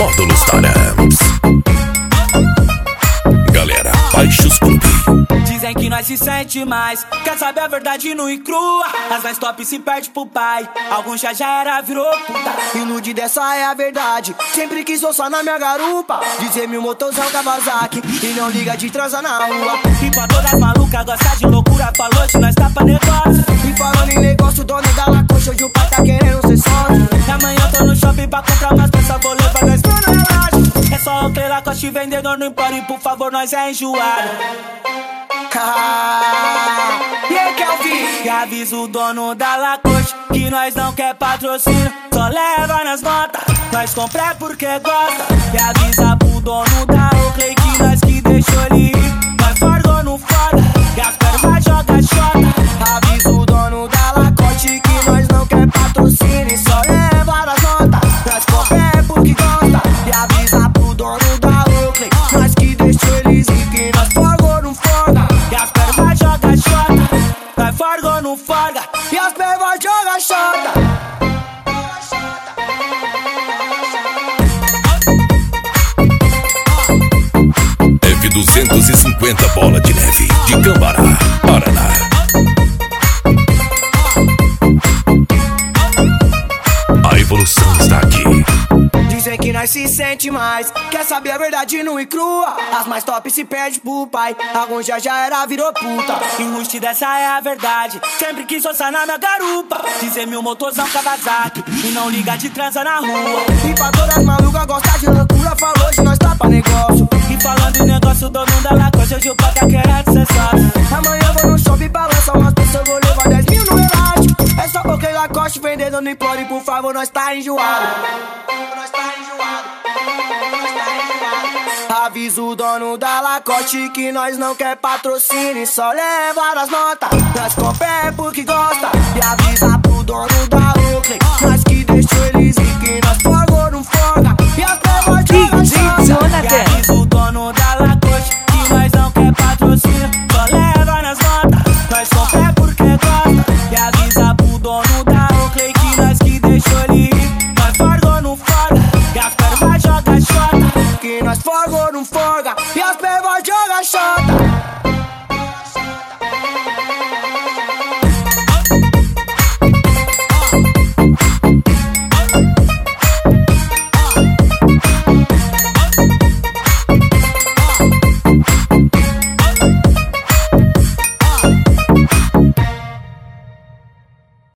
Módulos Tarantos. Galera, baixa os clubes. Dizem que nós se sente mais, quer saber a verdade nua e crua. As mais top se perde pro pai, alguns já era, virou puta. Ilude dessa é a verdade, sempre quis só na minha garupa. Dizer meu motorzão Kawasaki e não liga de transar na rua. E pra todas malucas gosta de loucura, falou de nós tapa negócio. E falando em negócio, dono da Lacoste, hoje o pai tá querendo ser sócio. E amanhã eu tô no shopping pra comprar umas peças, vou levar nós pro relógio. É só o Clay Lacoste, vendedor no Empório, por favor, nós é enjoado. E aí, Kelvin? E avisa o dono da Lacoste que nós não quer patrocínio, só leva nas notas, nós compra é porque gosta. E avisa pro dono da Oakley que nós que deixou ele ir, nós forgou no foda, e as pernas joga xota. Avisa o dono da Lacoste que nós não quer patrocínio, só leva nas notas, nós compra é porque gosta. E avisa pro dono da Oakley, nós que deixou eles ir, que nós forgou no foda, e as pernas joga xota, nós forgou no foda, e as pernas joga xota. F250 Bola de Neve de Cambará, Paraná. A evolução está aqui. Dizem que nós se sente mais, quer saber a verdade nua e crua. As mais top se perde pro pai, alguns já era, virou puta. Enruste dessa é a verdade, sempre quis só na minha garupa. Dizer meu motorzão Kawasaki e não liga de transa na rua. E pra todas malucas gostar de loucura, falou de nós tapa negócio. E falando em negócio, dono da Lacoste, hoje o pai tá querendo ser sócio. Amanhã eu vou no shopping pra lançar umas pessoas, vou levar 10 mil no elástico. É só porque Lacoste vendendo no Empório, por favor, nós tá enjoado. Nós tá enjoado. Avisa o dono da Lacoste que nós não quer patrocínio, só leva nas notas, nós compra é porque gosta. E avisa pro dono da Oakley, nós que deixou eles ir, que nós forgou no foda, e as pernas joga xota. E avisa o dono da Lacoste